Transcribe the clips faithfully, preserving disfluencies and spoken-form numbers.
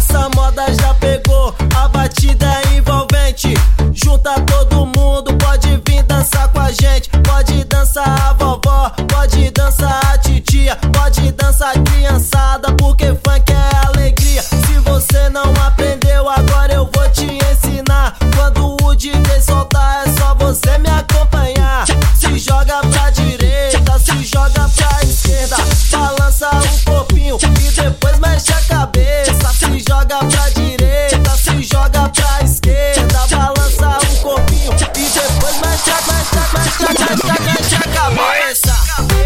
Essa moda já pegou, a batida é envolvente. Junta todo mundo, pode vir dançar com a gente. Pode dançar a vovó, pode dançar a titia, pode dançar a criançada, porque funk é alegria. Se você não aprendeu, agora eu vou te ensinar. Quando o D J soltar, é só você me acompanhar. Se joga pra direita, se joga pra esquerda, balança o corpinho e depois mexe a cabeça. Se joga pra direita, se joga pra esquerda, balança o corpinho e depois mexe a, mexe a, mexe a, mexe a, mexe a cabeça.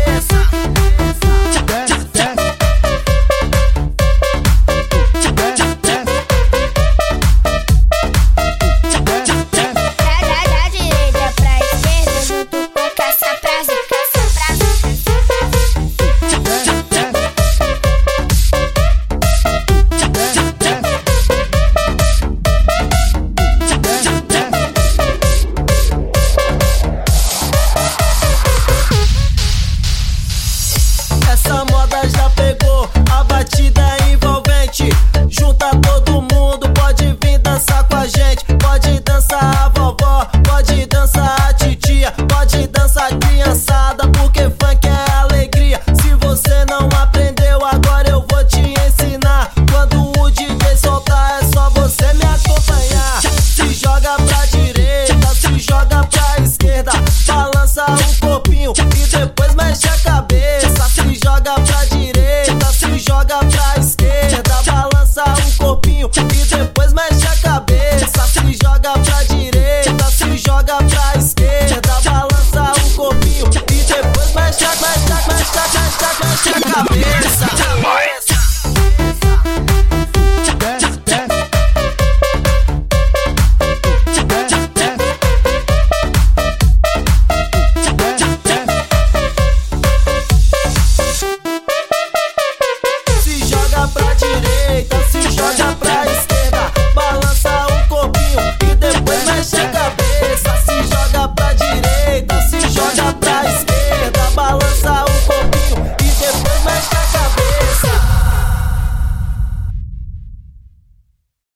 Essa moda já pegou, a batida é envolvente. Junta todo mundo, pode vir dançar com a gente. Pode dançar a vovó, pode dançar a titia, pode dançar a criançada, porque funk é alegria. Se você não aprendeu, agora eu vou te ensinar. Quando o D J soltar, é só você me acompanhar. Se joga pra direita, se joga pra esquerda, balança o corpinho e depois mexe a cabeça. Se joga pra direita, se joga pra esquerda, balança o corpinho e depois mexe a cabeça. Se joga pra direita, se joga pra esquerda, balança o corpinho e depois mexe a, mexe a, mexe a, mexe a, mexe a cabeça.